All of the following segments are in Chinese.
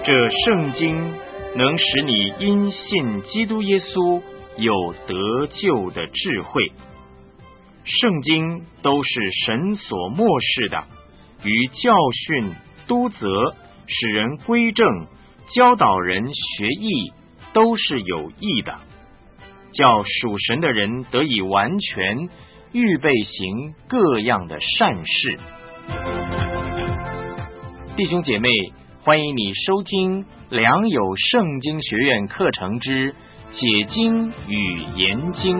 这圣经能使你因信基督耶稣有得救的智慧。圣经都是神所默示的，于教训、督责、使人归正、教导人学义，都是有益的，叫属神的人得以完全，预备行各样的善事。弟兄姐妹，欢迎你收听良友圣经学院课程之解经与研经。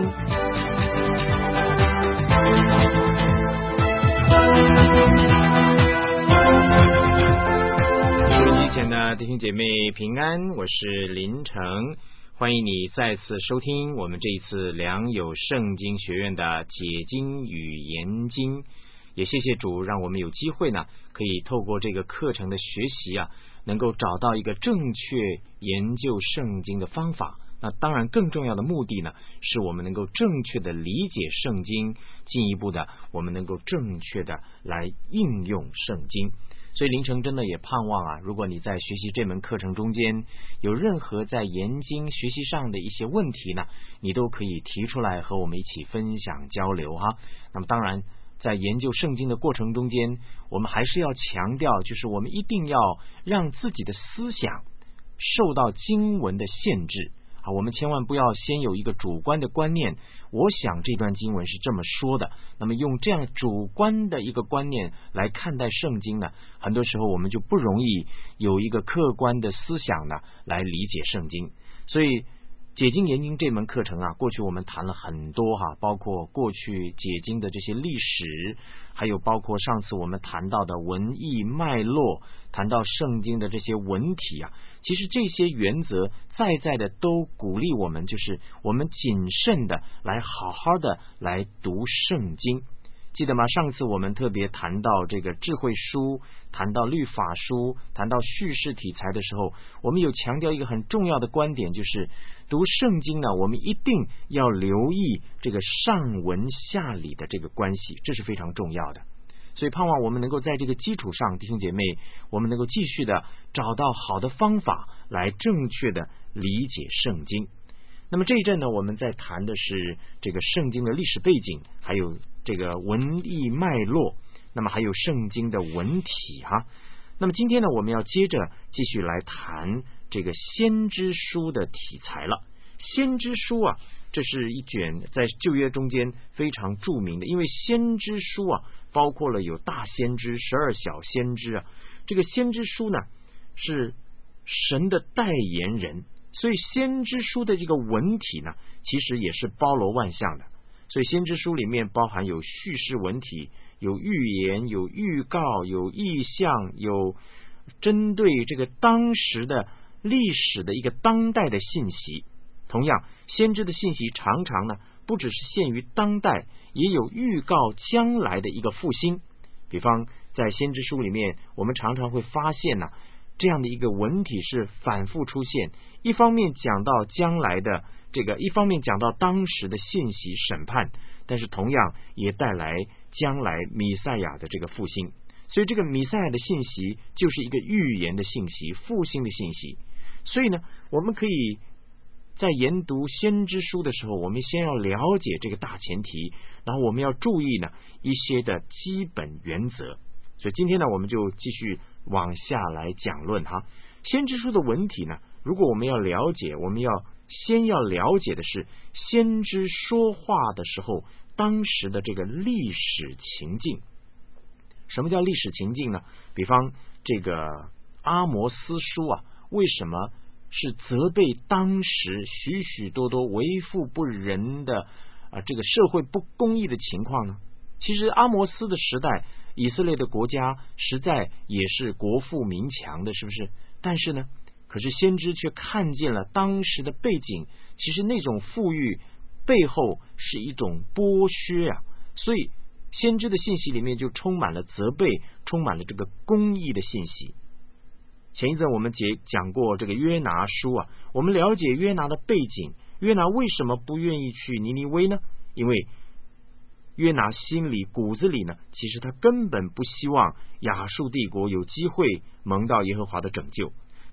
收音机前的弟兄姐妹平安，我是林成，欢迎你再次收听我们这一次良友圣经学院的解经与研经。也谢谢主，让我们有机会呢，可以透过这个课程的学习啊，能够找到一个正确研究圣经的方法。那当然更重要的目的呢，是我们能够正确的理解圣经，进一步的我们能够正确的来应用圣经。所以林成真的也盼望啊，如果你在学习这门课程中间有任何在研经学习上的一些问题呢，你都可以提出来和我们一起分享交流哈。那么当然在研究圣经的过程中间，我们还是要强调，就是我们一定要让自己的思想受到经文的限制啊，我们千万不要先有一个主观的观念，我想这段经文是这么说的，那么用这样主观的一个观念来看待圣经呢，很多时候我们就不容易有一个客观的思想呢来理解圣经。所以解经研经这门课程啊，过去我们谈了很多哈，包括过去解经的这些历史，还有包括上次我们谈到的文意脉络，谈到圣经的这些文体啊，其实这些原则在在的都鼓励我们，就是我们谨慎的来好好的来读圣经。记得吗？上次我们特别谈到这个智慧书，谈到律法书，谈到叙事题材的时候，我们有强调一个很重要的观点，就是读圣经呢，我们一定要留意这个上文下理的这个关系，这是非常重要的。所以盼望我们能够在这个基础上，弟兄姐妹，我们能够继续的找到好的方法来正确的理解圣经。那么这一阵呢，我们在谈的是这个圣经的历史背景，还有这个文意脉络，那么还有圣经的文体哈。那么今天呢，我们要接着继续来谈这个先知书的题材了。先知书啊，这是一卷在旧约中间非常著名的，因为先知书啊，包括了有大先知、12小先知啊，这个先知书呢是神的代言人，所以先知书的这个文体呢，其实也是包罗万象的。所以先知书里面包含有叙事文体，有预言，有预告，有意象，有针对这个当时的历史的一个当代的信息。同样，先知的信息常常呢不只是限于当代，也有预告将来的一个复兴。比方在先知书里面，我们常常会发现呢，这样的一个文体是反复出现，一方面讲到将来的这个，一方面讲到当时的信息审判，但是同样也带来将来弥赛亚的这个复兴。所以这个弥赛亚的信息就是一个预言的信息，复兴的信息。所以呢，我们可以在研读先知书的时候，我们先要了解这个大前提，然后我们要注意呢一些的基本原则。所以今天呢，我们就继续往下来讲论哈。先知书的文体呢，如果我们要了解，我们要先要了解的是先知说话的时候当时的这个历史情境。什么叫历史情境呢？比方这个阿摩斯书啊，为什么是责备当时许许多多为富不仁的这个社会不公义的情况呢？其实阿摩斯的时代，以色列的国家实在也是国富民强的，是不是？但是呢，可是先知却看见了当时的背景，其实那种富裕背后是一种剥削啊，所以先知的信息里面就充满了责备，充满了这个公义的信息。前一阵我们讲过这个约拿书啊，我们了解约拿的背景，约拿为什么不愿意去尼尼微呢？因为约拿心里骨子里呢，其实他根本不希望亚述帝国有机会蒙到耶和华的拯救，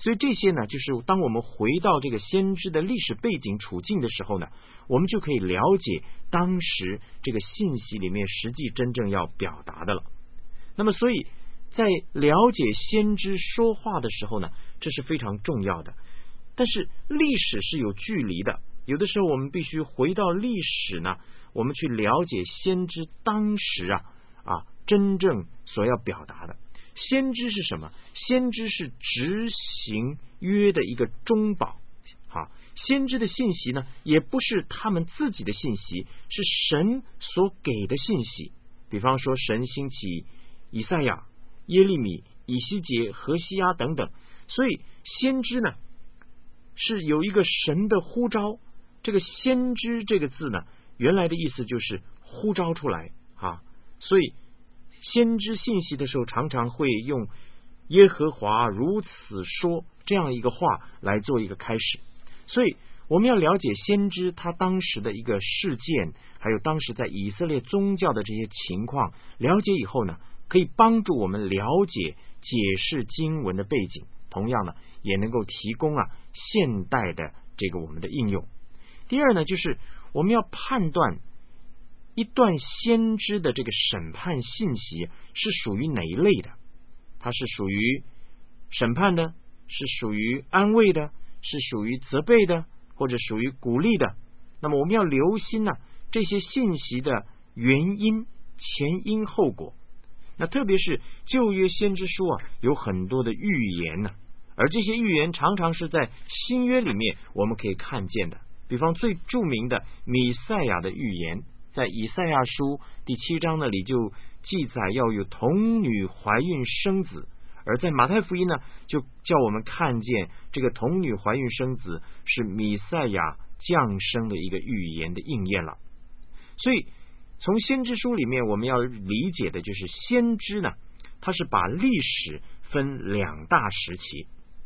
所以这些呢，就是当我们回到这个先知的历史背景处境的时候呢，我们就可以了解当时这个信息里面实际真正要表达的了。那么所以在了解先知说话的时候呢，这是非常重要的。但是历史是有距离的，有的时候我们必须回到历史呢，我们去了解先知当时真正所要表达的。先知是什么？先知是执行约的一个中保。先知的信息呢，也不是他们自己的信息，是神所给的信息。比方说神兴起以赛亚、耶利米、以西结、何西阿等等，所以先知呢是有一个神的呼召。这个先知这个字呢，原来的意思就是呼召出来所以先知信息的时候，常常会用耶和华如此说这样一个话来做一个开始。所以我们要了解先知他当时的一个事件，还有当时在以色列宗教的这些情况，了解以后呢，可以帮助我们了解解释经文的背景，同样呢也能够提供现代的这个我们的应用。第二呢，就是我们要判断一段先知的这个审判信息是属于哪一类的。它是属于审判的，是属于安慰的，是属于责备的，或者属于鼓励的。那么我们要留心这些信息的原因、前因后果。那特别是旧约先知书有很多的预言而这些预言常常是在新约里面我们可以看见的。比方最著名的弥赛亚的预言，在以赛亚书第7章那里就记载要有童女怀孕生子，而在马太福音呢，就叫我们看见这个童女怀孕生子是弥赛亚降生的一个预言的应验了。所以从先知书里面我们要理解的就是先知呢，它是把历史分两大时期，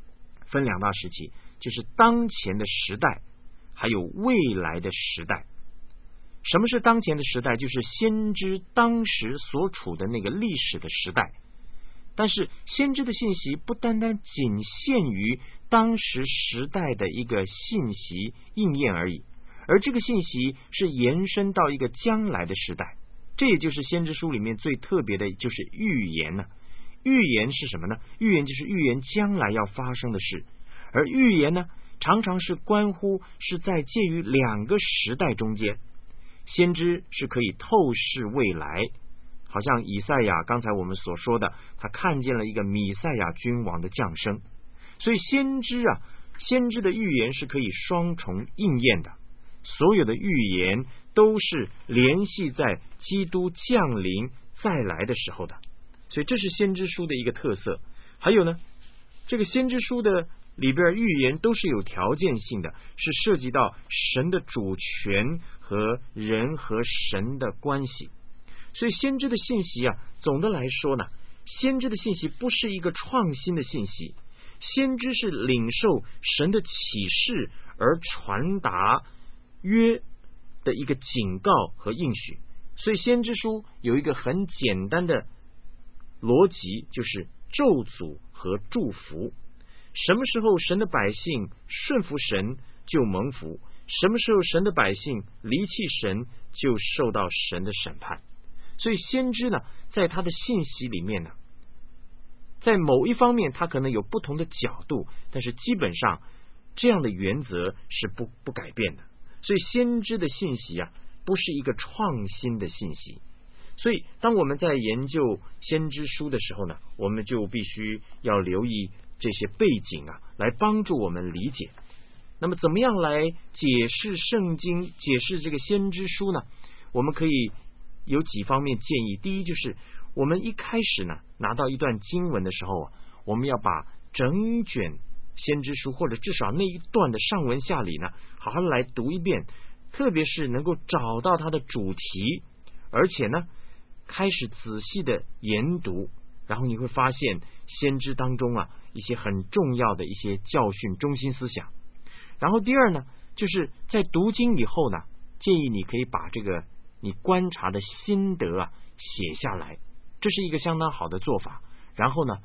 就是当前的时代还有未来的时代。什么是当前的时代？就是先知当时所处的那个历史的时代。但是先知的信息不单单仅限于当时时代的一个信息应验而已，而这个信息是延伸到一个将来的时代。这也就是先知书里面最特别的，就是预言预言是什么呢？预言就是预言将来要发生的事，而预言呢，常常是关乎是在介于两个时代中间。先知是可以透视未来，好像以赛亚刚才我们所说的，他看见了一个弥赛亚君王的降生。所以先知的预言是可以双重应验的，所有的预言都是联系在基督降临再来的时候的。所以这是先知书的一个特色。还有呢，这个先知书的里边预言都是有条件性的，是涉及到神的主权和人和神的关系。所以先知的信息总的来说呢，先知的信息不是一个创新的信息，先知是领受神的启示而传达约的一个警告和应许。所以先知书有一个很简单的逻辑，就是咒诅和祝福。什么时候神的百姓顺服神就蒙福，什么时候神的百姓离弃神就受到神的审判。所以先知呢，在他的信息里面呢，在某一方面他可能有不同的角度，但是基本上这样的原则是不改变的。所以先知的信息不是一个创新的信息。所以当我们在研究先知书的时候呢，我们就必须要留意这些背景来帮助我们理解。那么怎么样来解释圣经，解释这个先知书呢？我们可以有几方面建议。第一，就是我们一开始呢拿到一段经文的时候我们要把整卷先知书，或者至少那一段的上文下理呢，好好来读一遍，特别是能够找到它的主题，而且呢开始仔细的研读，然后你会发现先知当中一些很重要的一些教训中心思想。然后第二呢，就是在读经以后呢，建议你可以把这个你观察的心得写下来，这是一个相当好的做法。然后呢，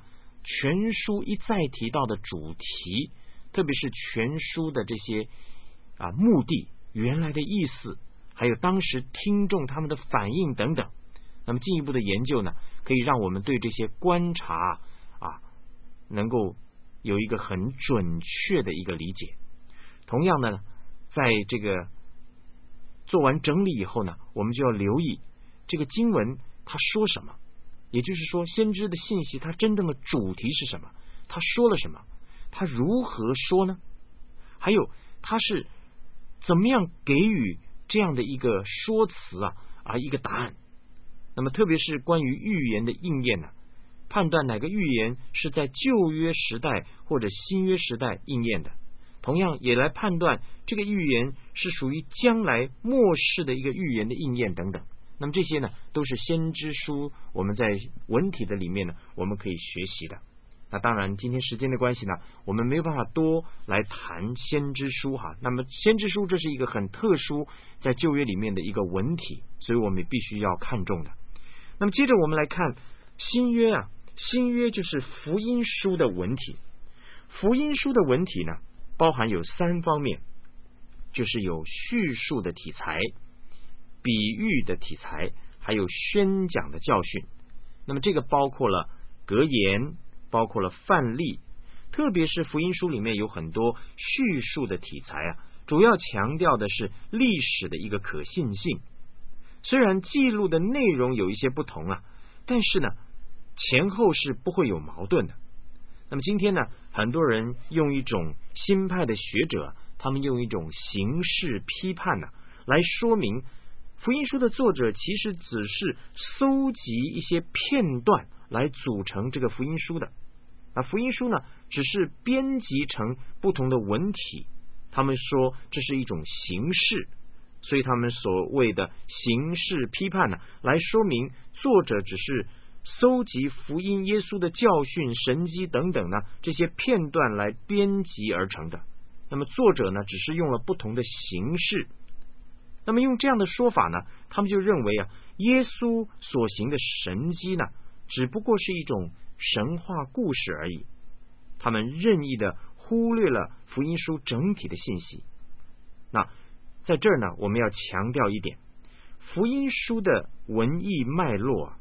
全书一再提到的主题，特别是全书的这些目的、原来的意思，还有当时听众他们的反应等等。那么进一步的研究呢，可以让我们对这些观察能够有一个很准确的一个理解。同样呢，在这个做完整理以后呢，我们就要留意这个经文它说什么，也就是说先知的信息它真正的主题是什么，他说了什么，他如何说呢，还有他是怎么样给予这样的一个说辞一个答案。那么特别是关于预言的应验呢，判断哪个预言是在旧约时代或者新约时代应验的，同样也来判断这个预言是属于将来末世的一个预言的应验等等。那么这些呢，都是先知书我们在文体的里面呢，我们可以学习的。那当然今天时间的关系呢，我们没有办法多来谈先知书那么先知书这是一个很特殊在旧约里面的一个文体，所以我们也必须要看重的。那么接着我们来看新约新约就是福音书的文体。福音书的文体呢，包含有3方面，就是有叙述的题材、比喻的题材，还有宣讲的教训。那么这个包括了格言，包括了范例，特别是福音书里面有很多叙述的题材主要强调的是历史的一个可信性。虽然记录的内容有一些不同但是呢，前后是不会有矛盾的。那么今天呢，很多人用一种新派的学者，他们用一种形式批判来说明福音书的作者其实只是搜集一些片段来组成这个福音书的。福音书呢，只是编辑成不同的文体，他们说这是一种形式，所以他们所谓的形式批判来说明作者只是搜集福音耶稣的教训、神迹等等这些片段来编辑而成的。那么作者呢，只是用了不同的形式。那么用这样的说法呢，他们就认为耶稣所行的神迹呢，只不过是一种神话故事而已。他们任意的忽略了福音书整体的信息。那在这儿呢，我们要强调一点，福音书的文艺脉络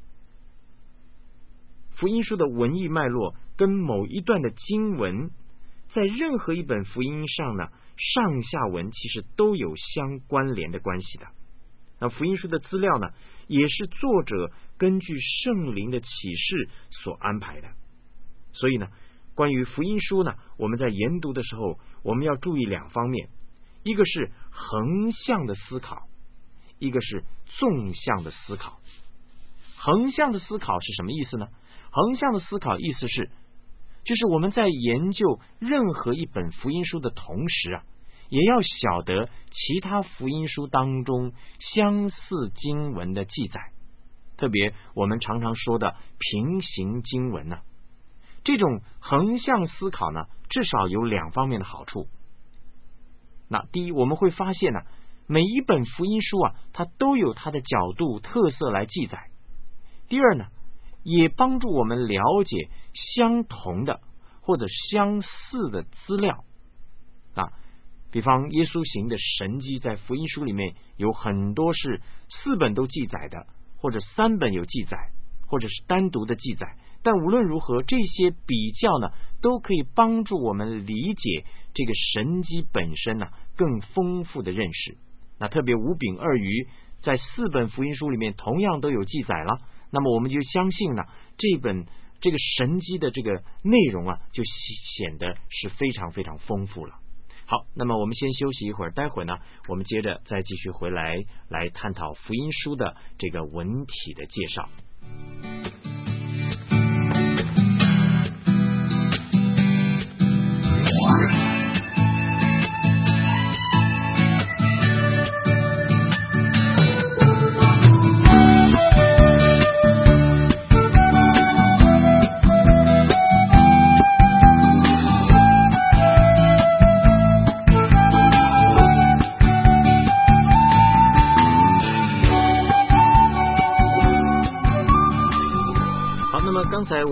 跟某一段的经文，在任何一本福音上呢，上下文其实都有相关联的关系的。那福音书的资料呢，也是作者根据圣灵的启示所安排的。所以呢，关于福音书呢，我们在研读的时候，我们要注意2方面，一个是横向的思考，一个是纵向的思考。横向的思考是什么意思呢？横向的思考意思是，就是我们在研究任何一本福音书的同时也要晓得其他福音书当中相似经文的记载，特别我们常常说的平行经文这种横向思考呢，至少有2方面的好处。那第一，我们会发现每一本福音书它都有它的角度特色来记载。第二呢，也帮助我们了解相同的或者相似的资料比方耶稣行的神迹，在福音书里面有很多是4本都记载的，或者3本有记载，或者是单独的记载。但无论如何，这些比较呢，都可以帮助我们理解这个神迹本身更丰富的认识。那特别5饼2鱼在4本福音书里面同样都有记载了，那么我们就相信这个神迹的这个内容就显得是非常非常丰富了。好，那么我们先休息一会儿，待会儿呢，我们接着再继续回来探讨福音书的这个文体的介绍。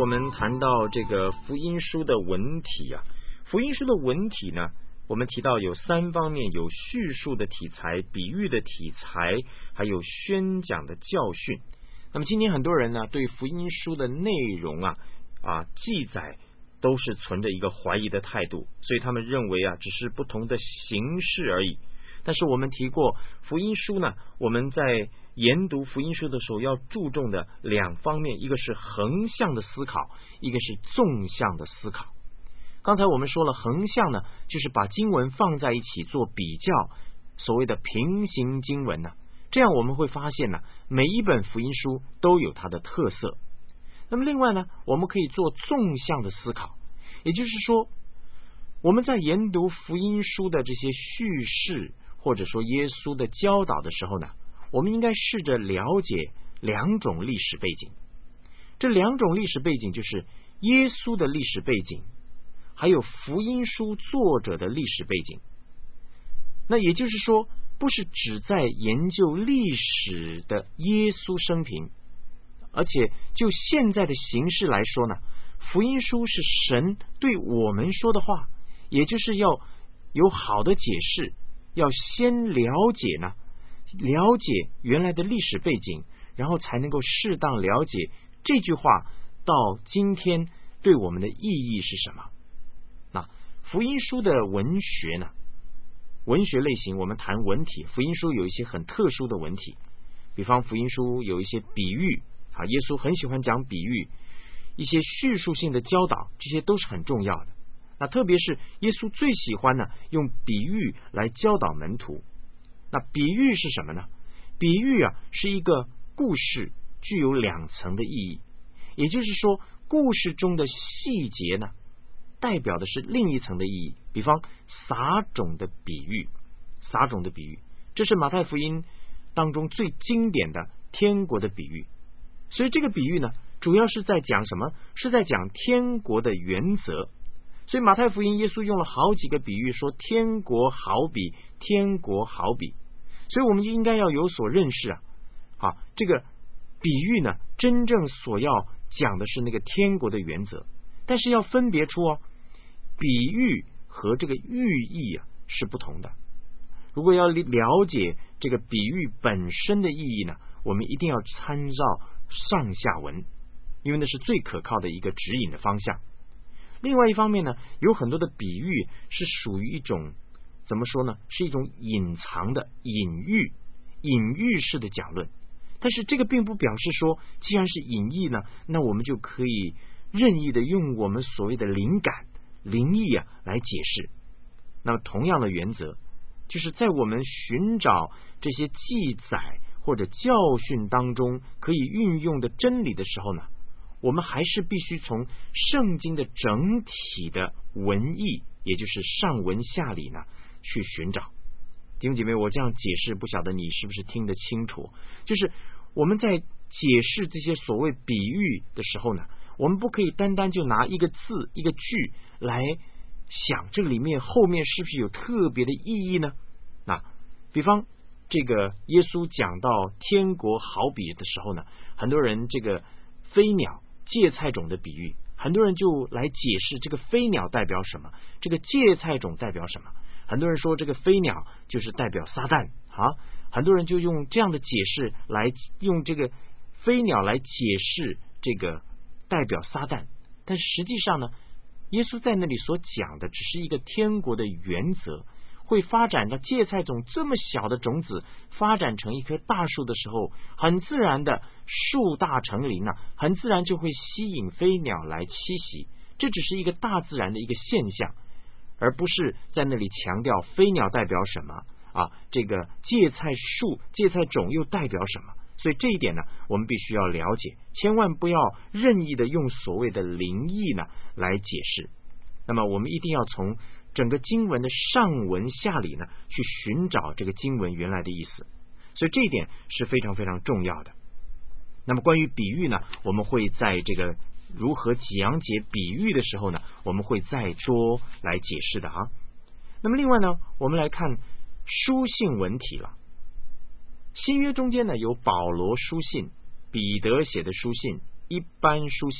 们谈到这个福音书的文体啊，福音书的文体呢，我们提到有3方面，有叙述的题材、比喻的题材，还有宣讲的教训。那么今天很多人呢，对福音书的内容记载都是存着一个怀疑的态度，所以他们认为只是不同的形式而已。但是我们提过福音书呢，我们在研读福音书的时候要注重的2方面，一个是横向的思考，一个是纵向的思考。刚才我们说了，横向呢，就是把经文放在一起做比较，所谓的平行经文呢，这样我们会发现呢，每一本福音书都有它的特色。那么另外呢，我们可以做纵向的思考，也就是说，我们在研读福音书的这些叙事，或者说耶稣的教导的时候呢，我们应该试着了解2种历史背景。这2种历史背景就是耶稣的历史背景，还有福音书作者的历史背景。那也就是说，不是只在研究历史的耶稣生平，而且就现在的形式来说呢，福音书是神对我们说的话，也就是要有好的解释，要先了解原来的历史背景，然后才能够适当了解这句话到今天对我们的意义是什么。那福音书的文学呢，文学类型我们谈文体，福音书有一些很特殊的文体，比方福音书有一些比喻耶稣很喜欢讲比喻，一些叙述性的教导，这些都是很重要的。那特别是耶稣最喜欢呢，用比喻来教导门徒。那比喻是什么呢？比喻是一个故事，具有2层的意义。也就是说，故事中的细节呢，代表的是另一层的意义。比方撒种的比喻，这是马太福音当中最经典的天国的比喻。所以这个比喻呢，主要是在讲什么？是在讲天国的原则。所以马太福音耶稣用了好几个比喻，说天国好比，天国好比。所以我们就应该要有所认识这个比喻呢，真正所要讲的是那个天国的原则，但是要分别出比喻和这个寓意是不同的。如果要了解这个比喻本身的意义呢，我们一定要参照上下文，因为那是最可靠的一个指引的方向。另外一方面呢，有很多的比喻是属于一种怎么说呢，是一种隐藏的隐喻式的讲论。但是这个并不表示说，既然是隐喻呢，那我们就可以任意的用我们所谓的灵感、灵意来解释。那么同样的原则，就是在我们寻找这些记载或者教训当中可以运用的真理的时候呢，我们还是必须从圣经的整体的文意，也就是上文下理呢去寻找。弟兄姐妹，我这样解释，不晓得你是不是听得清楚？就是我们在解释这些所谓比喻的时候呢，我们不可以单单就拿一个字一个句来想这里面后面是不是有特别的意义呢？那比方这个耶稣讲到天国好比的时候呢，很多人这个飞鸟芥菜种的比喻，很多人就来解释这个飞鸟代表什么，这个芥菜种代表什么。很多人说这个飞鸟就是代表撒旦很多人就用这样的解释来用这个飞鸟来解释这个代表撒旦。但是实际上呢，耶稣在那里所讲的只是一个天国的原则，会发展到芥菜种这么小的种子发展成一棵大树的时候，很自然的树大成林很自然就会吸引飞鸟来栖息。这只是一个大自然的一个现象，而不是在那里强调飞鸟代表什么这个芥菜树、芥菜种又代表什么。所以这一点呢，我们必须要了解，千万不要任意的用所谓的灵意呢来解释。那么我们一定要从整个经文的上文下理呢去寻找这个经文原来的意思。所以这一点是非常非常重要的。那么关于比喻呢，我们会在这个如何讲解比喻的时候呢，我们会再多来解释的那么另外呢，我们来看书信文体了。新约中间呢，有保罗书信、彼得写的书信、一般书信、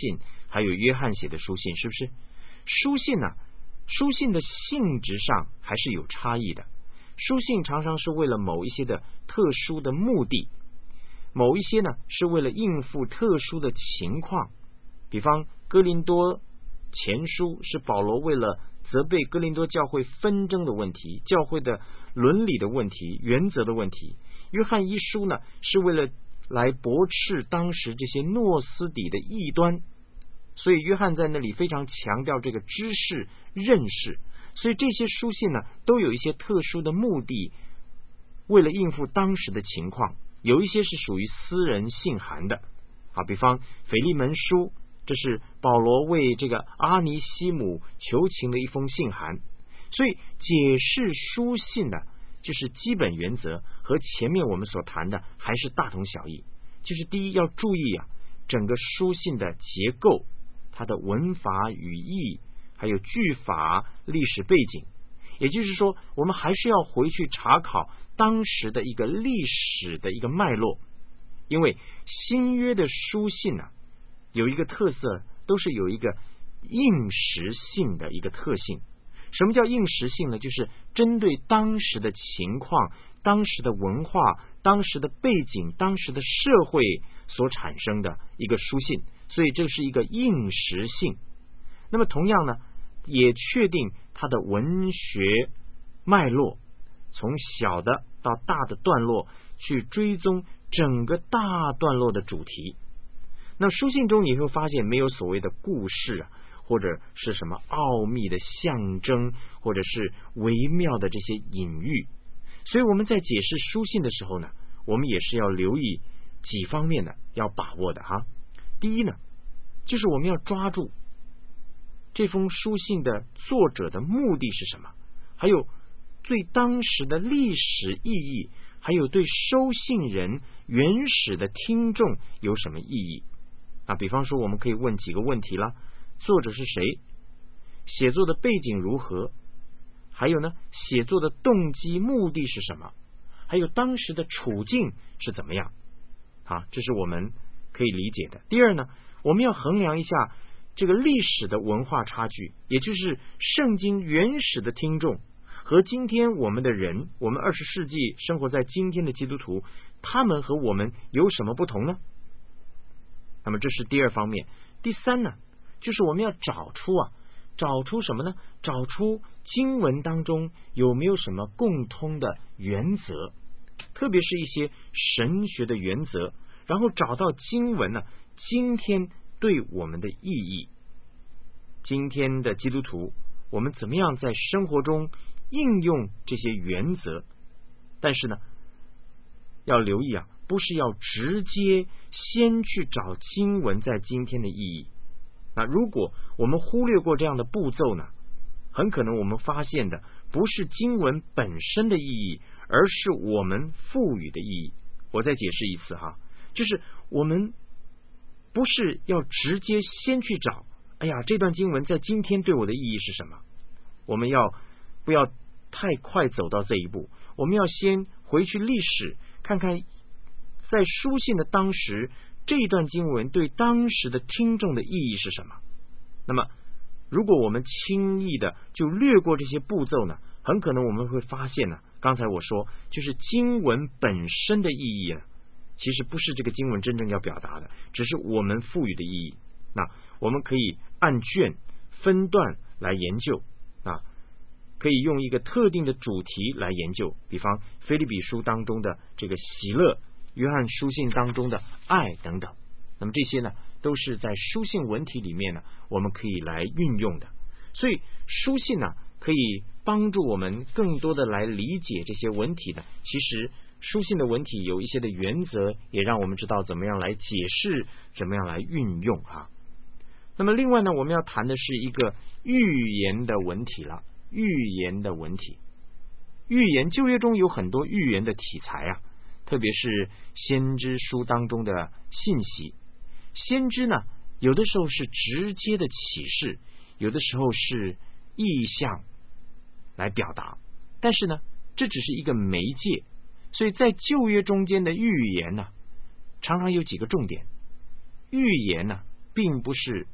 还有约翰写的书信，是不是？书信呢，书信的性质上还是有差异的。书信常常是为了某一些的特殊的目的，某一些呢是为了应付特殊的情况。比方哥林多前书是保罗为了责备哥林多教会纷争的问题、教会的伦理的问题、原则的问题。约翰一书呢是为了来驳斥当时这些诺斯底的异端，所以约翰在那里非常强调这个知识认识。所以这些书信呢都有一些特殊的目的，为了应付当时的情况。有一些是属于私人信函的比方腓利门书，这是保罗为这个阿尼西姆求情的一封信函。所以解释书信呢，就是基本原则和前面我们所谈的还是大同小异。就是第一，要注意整个书信的结构，它的文法语义，还有句法、历史背景。也就是说，我们还是要回去查考当时的一个历史的一个脉络。因为新约的书信有一个特色，都是有一个应时性的一个特性。什么叫应时性呢？就是针对当时的情况、当时的文化、当时的背景、当时的社会所产生的一个书信，所以这是一个应时性。那么同样呢，也确定它的文学脉络，从小的到大的段落去追踪整个大段落的主题。那书信中你会发现没有所谓的故事或者是什么奥秘的象征，或者是微妙的这些隐喻。所以我们在解释书信的时候呢，我们也是要留意几方面的要把握的第一呢，就是我们要抓住这封书信的作者的目的是什么，还有对当时的历史意义，还有对收信人原始的听众有什么意义。比方说我们可以问几个问题啦：作者是谁？写作的背景如何？还有呢，写作的动机目的是什么？还有当时的处境是怎么样？这是我们可以理解的。第二呢，我们要衡量一下这个历史的文化差距，也就是圣经原始的听众和今天我们的人，我们20世纪生活在今天的基督徒，他们和我们有什么不同呢？那么这是第二方面。第三呢，就是我们要找出什么呢？找出经文当中有没有什么共通的原则，特别是一些神学的原则，然后找到经文今天对我们的意义。今天的基督徒，我们怎么样在生活中应用这些原则？但是呢，要留意不是要直接先去找经文在今天的意义。那如果我们忽略过这样的步骤呢，很可能我们发现的不是经文本身的意义，而是我们赋予的意义。我再解释一次就是我们不是要直接先去找这段经文在今天对我的意义是什么。我们不要太快走到这一步，我们要先回去历史，看看在书信的当时，这一段经文对当时的听众的意义是什么。那么如果我们轻易的就略过这些步骤呢，很可能我们会发现刚才我说就是经文本身的意义其实不是这个经文真正要表达的，只是我们赋予的意义。那我们可以按卷分段来研究，可以用一个特定的主题来研究，比方腓立比书当中的这个喜乐，约翰书信当中的爱等等。那么这些呢，都是在书信文体里面呢，我们可以来运用的。所以书信呢，可以帮助我们更多的来理解这些文体的。其实书信的文体有一些的原则，也让我们知道怎么样来解释，怎么样来运用那么另外呢，我们要谈的是一个预言的文体了。预言的文体，预言旧约中有很多预言的题材特别是先知书当中的信息。先知呢，有的时候是直接的启示，有的时候是意象来表达，但是呢，这只是一个媒介。所以在旧约中间的预言常常有几个重点。预言并不是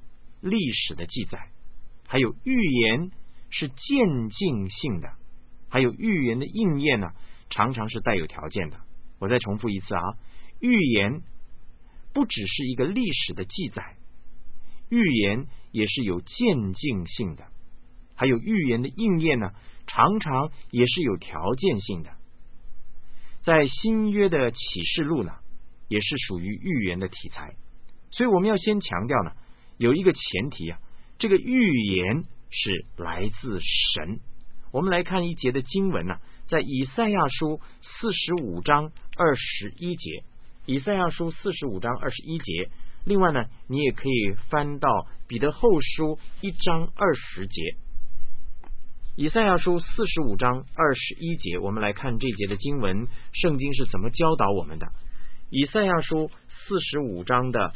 历史的记载，还有预言是渐进性的，还有预言的应验呢，常常是带有条件的。我再重复一次啊，预言不只是一个历史的记载，预言也是有渐进性的，还有预言的应验呢，常常也是有条件性的。在新约的启示录呢，也是属于预言的题材，所以我们要先强调呢，有一个前提啊，这个预言是来自神。我们来看一节的经文呢，在以赛亚书45章21节，以赛亚书45章21节。另外呢，你也可以翻到彼得后书1章20节。以赛亚书45章21节，我们来看这节的经文，圣经是怎么教导我们的。以赛亚书45章的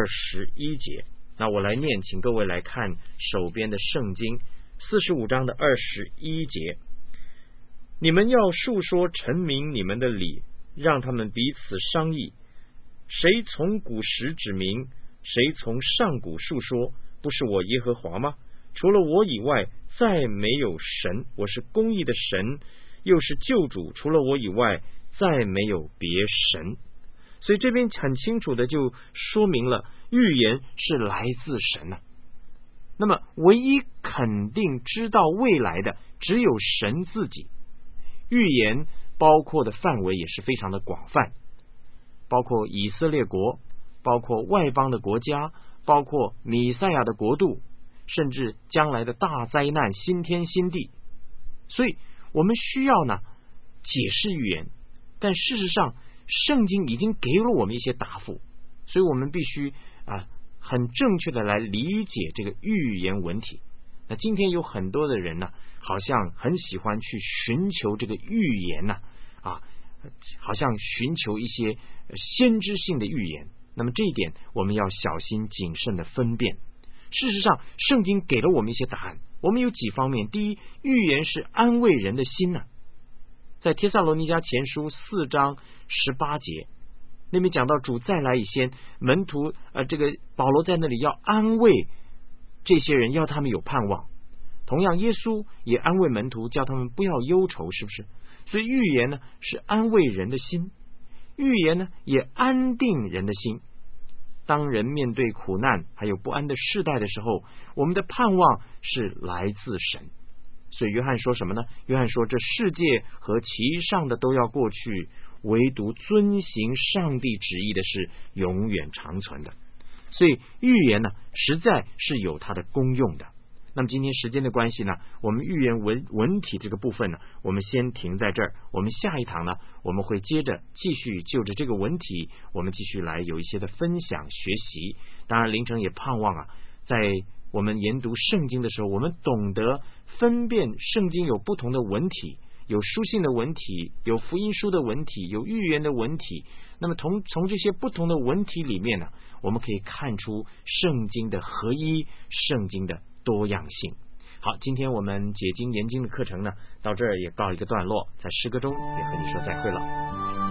21节，那我来念，请各位来看手边的圣经45章的21节。你们要述说陈明你们的理，让他们彼此商议。谁从古时指明，谁从上古述说，不是我耶和华吗？除了我以外再没有神，我是公义的神，又是救主，除了我以外再没有别神。所以这边很清楚的就说明了预言是来自神啊。那么唯一肯定知道未来的只有神自己。预言包括的范围也是非常的广泛，包括以色列国，包括外邦的国家，包括弥赛亚的国度，甚至将来的大灾难，新天新地。所以我们需要呢解释预言，但事实上圣经已经给了我们一些答复，所以我们必须很正确的来理解这个预言文体。那今天有很多的人呢，好像很喜欢去寻求这个预言呢，好像寻求一些先知性的预言。那么这一点我们要小心谨慎的分辨。事实上圣经给了我们一些答案，我们有几方面。第一，预言是安慰人的心呢，在帖撒罗尼迦前书4章18节那边讲到，主再来以先，门徒这个保罗在那里要安慰这些人，要他们有盼望。同样耶稣也安慰门徒，叫他们不要忧愁，是不是？所以预言呢是安慰人的心，预言呢也安定人的心。当人面对苦难还有不安的世代的时候，我们的盼望是来自神。所以约翰说什么呢？约翰说，这世界和其上的都要过去，唯独遵行上帝旨意的是永远长存的。所以预言呢实在是有它的功用的。那么今天时间的关系呢，我们预言文体这个部分呢，我们先停在这儿。我们下一堂呢，我们会接着继续就着这个文体，我们继续来有一些的分享学习。当然凌晨也盼望在我们研读圣经的时候，我们懂得分辨圣经有不同的文体，有书信的文体，有福音书的文体，有预言的文体。那么从这些不同的文体里面呢，我们可以看出圣经的合一，圣经的多样性。好，今天我们解经研经的课程呢，到这儿也告一个段落，在诗歌中也和你说再会了。